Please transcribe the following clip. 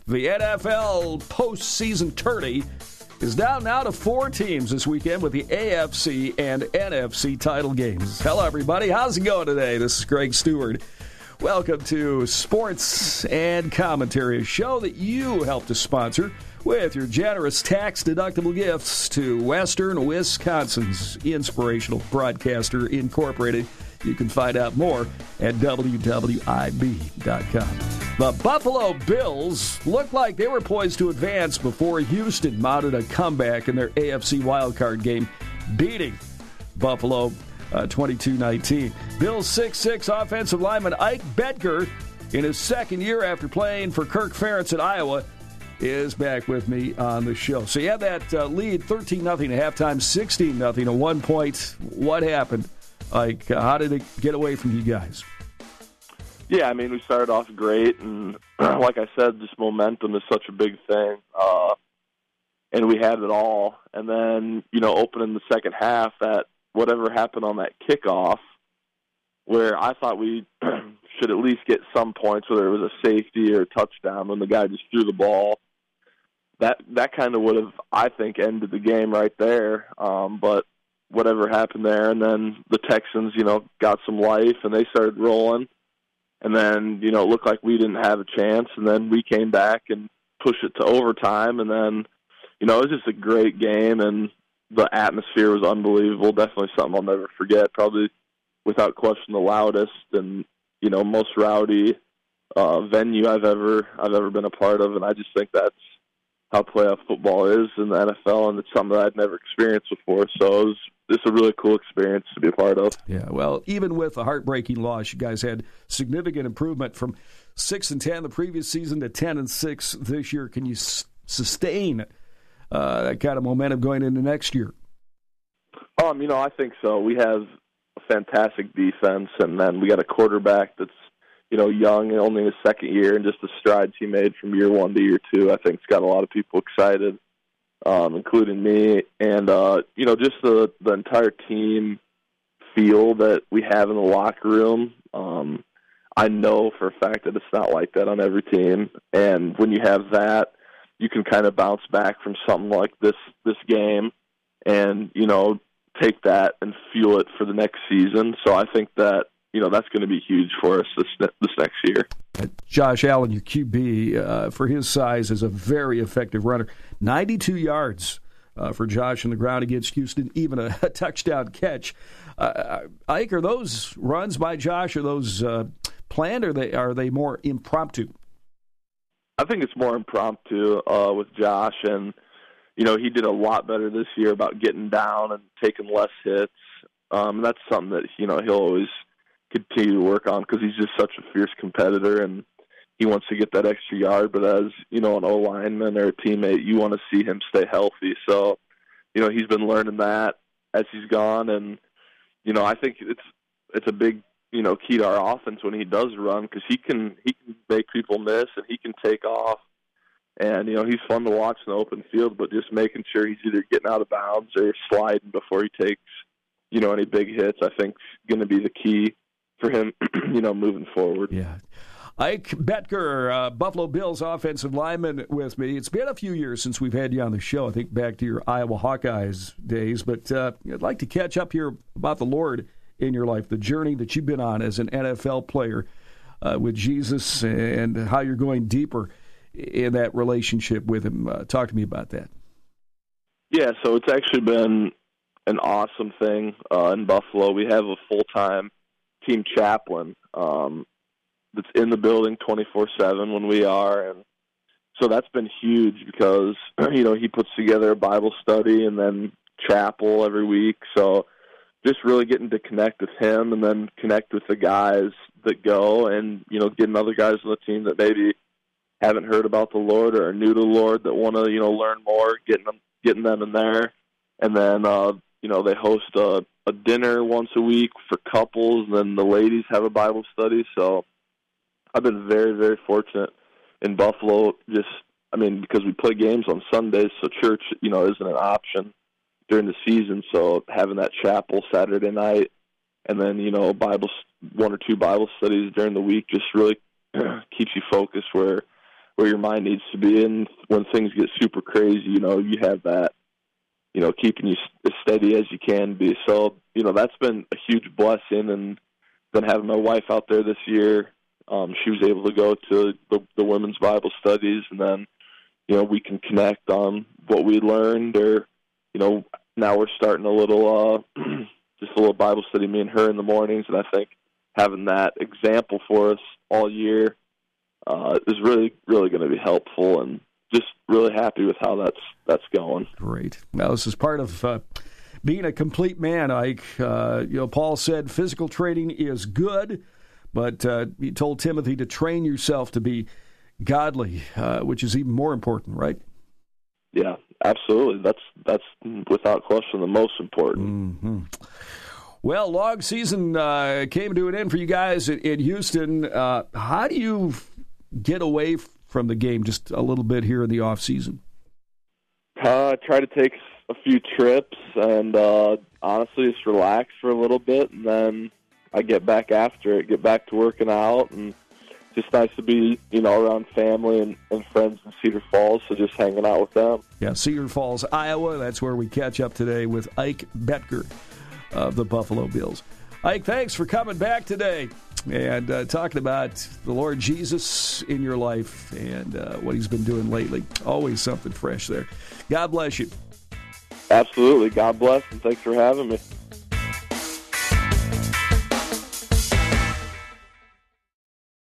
The NFL postseason tourney is down now to 4 teams this weekend with the AFC and NFC title games. Hello, everybody. How's it going today? This is Greg Stewart. Welcome to Sports and Commentary, a show that you help to sponsor with your generous tax-deductible gifts to Western Wisconsin's Inspirational Broadcaster Incorporated. You can find out more at WWIB.com. The Buffalo Bills looked like they were poised to advance before Houston mounted a comeback in their AFC wildcard game, beating Buffalo 22-19. Bills 6'6" offensive lineman Ike Boettger, in his second year after playing for Kirk Ferentz at Iowa, is back with me on the show. So you had that lead 13-0 at halftime, 16-0 at 1 point. What happened? Like, how did it get away from you guys? Yeah, I mean, we started off great, and like I said, just momentum is such a big thing, and we had it all. And then, opening the second half, that whatever happened on that kickoff, where I thought we should at least get some points, whether it was a safety or a touchdown, when the guy just threw the ball, that kind of would have, I think, ended the game right there. But whatever happened there, and then the Texans, got some life, and they started rolling. And then, it looked like we didn't have a chance, and then we came back and pushed it to overtime. And then, it was just a great game, and the atmosphere was unbelievable. Definitely something I'll never forget. Probably, without question, the loudest and, most rowdy venue I've ever been a part of. And I just think that's how playoff football is in the NFL, and it's something that I'd never experienced before. So it's a really cool experience to be a part of. Yeah, well, even with a heartbreaking loss, you guys had significant improvement from 6-10 the previous season to 10-6 this year. Can you sustain that kind of momentum going into next year? I think so. We have a fantastic defense, and then we got a quarterback that's young and only in his second year, and just the strides he made from year 1 to year 2, I think, has got a lot of people excited, including me. And, just the entire team feel that we have in the locker room. I know for a fact that it's not like that on every team. And when you have that, you can kind of bounce back from something like this game and, take that and fuel it for the next season. So I think that, that's going to be huge for us this next year. Josh Allen, your QB, for his size, is a very effective runner. 92 yards for Josh on the ground against Houston, even a touchdown catch. Ike, are those runs by Josh, are those planned, or are they more impromptu? I think it's more impromptu with Josh, and he did a lot better this year about getting down and taking less hits. That's something that he'll always continue to work on, because he's just such a fierce competitor, and he wants to get that extra yard. But as an O-lineman or a teammate, you want to see him stay healthy. So he's been learning that as he's gone, and I think it's a big key to our offense when he does run, because he can make people miss, and he can take off. And, he's fun to watch in the open field, but just making sure he's either getting out of bounds or sliding before he takes, any big hits, I think, is going to be the key for him, moving forward. Yeah. Ike Boettger, Buffalo Bills offensive lineman with me. It's been a few years since we've had you on the show. I think back to your Iowa Hawkeyes days. But I'd like to catch up here about the Lord in your life, the journey that you've been on as an NFL player with Jesus, and how you're going deeper in that relationship with him. Talk to me about that. Yeah, so it's actually been an awesome thing in Buffalo. We have a full-time team chaplain that's in the building 24/7 when we are, and so that's been huge, because he puts together a Bible study and then chapel every week. So just really getting to connect with him, and then connect with the guys that go, and getting other guys on the team that maybe haven't heard about the Lord or are new to the Lord that want to learn more, getting them in there. And then they host a dinner once a week for couples, and then the ladies have a Bible study. So I've been very, very fortunate in Buffalo, because we play games on Sundays, so church, isn't an option during the season. So having that chapel Saturday night, and then, 1 or 2 Bible studies during the week just really keeps you focused, where where your mind needs to be. And when things get super crazy, you have that, keeping you as steady as you can be. So, that's been a huge blessing. And then having my wife out there this year, she was able to go to the women's Bible studies, and then, we can connect on what we learned, or, now we're starting a little, just a little Bible study, me and her in the mornings. And I think having that example for us all year is really, really going to be helpful, and just really happy with how that's going. Great. Now, this is part of being a complete man, Ike. Paul said physical training is good, but he told Timothy to train yourself to be godly, which is even more important, right? Yeah, absolutely. That's without question the most important. Mm-hmm. Well, long season came to an end for you guys in Houston. How do you get away from the game just a little bit here in the off season? I try to take a few trips and honestly just relax for a little bit, and then I get back after it, get back to working out, and just nice to be, around family and friends in Cedar Falls, so just hanging out with them. Yeah, Cedar Falls, Iowa. That's where we catch up today with Ike Boettger of the Buffalo Bills. Ike, thanks for coming back today and talking about the Lord Jesus in your life and what he's been doing lately. Always something fresh there. God bless you. Absolutely. God bless, and thanks for having me.